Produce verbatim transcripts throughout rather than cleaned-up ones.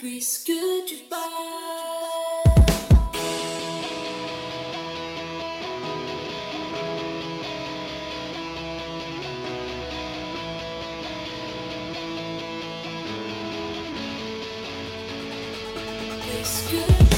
Puisque tu pars, puisque tu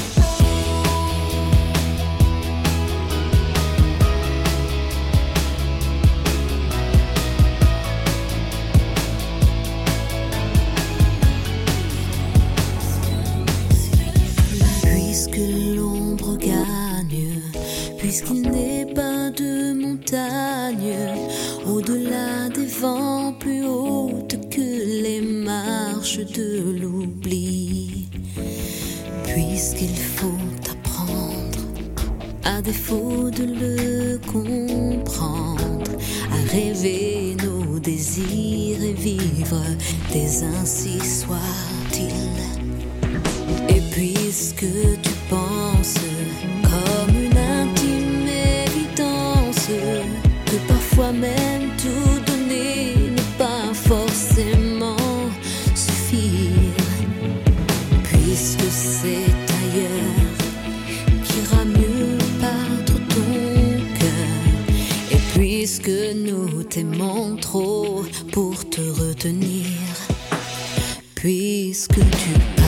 Puisque l'ombre gagne, puisqu'il n'est pas de montagne, au-delà des vents plus hautes que les marches de l'oubli, puisqu'il faut apprendre, à défaut de le comprendre, à rêver nos désirs et vivre des ainsi soit-il. Et puisque tu penses comme une intime évidence que parfois même tout donner ne pas forcément suffire, puisque c'est ailleurs qu'ira mieux battre ton cœur, et puisque nous t'aimons trop pour te retenir, puisque tu pars.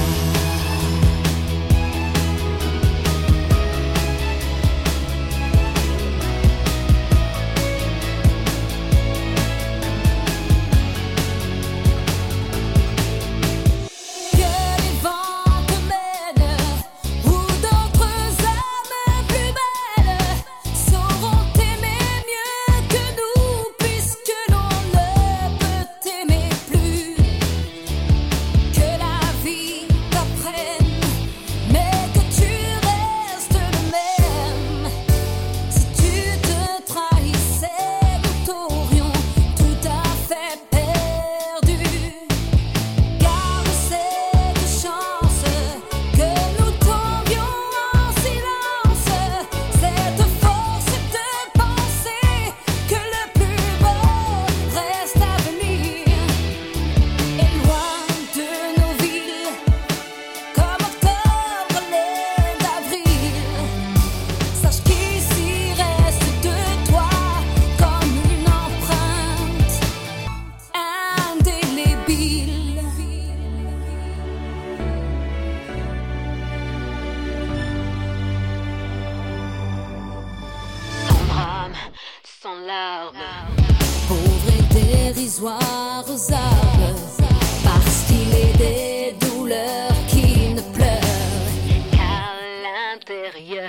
sans larmes, pauvre et dérisoire aux arbres, parce qu'il est des douleurs qui ne pleurent qu'à l'intérieur.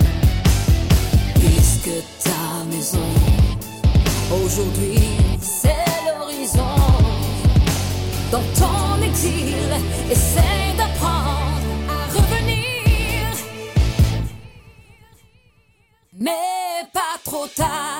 Puisque ta maison, aujourd'hui, c'est l'horizon. Dans ton exil, essaie d'apprendre à revenir, mais pas trop tard.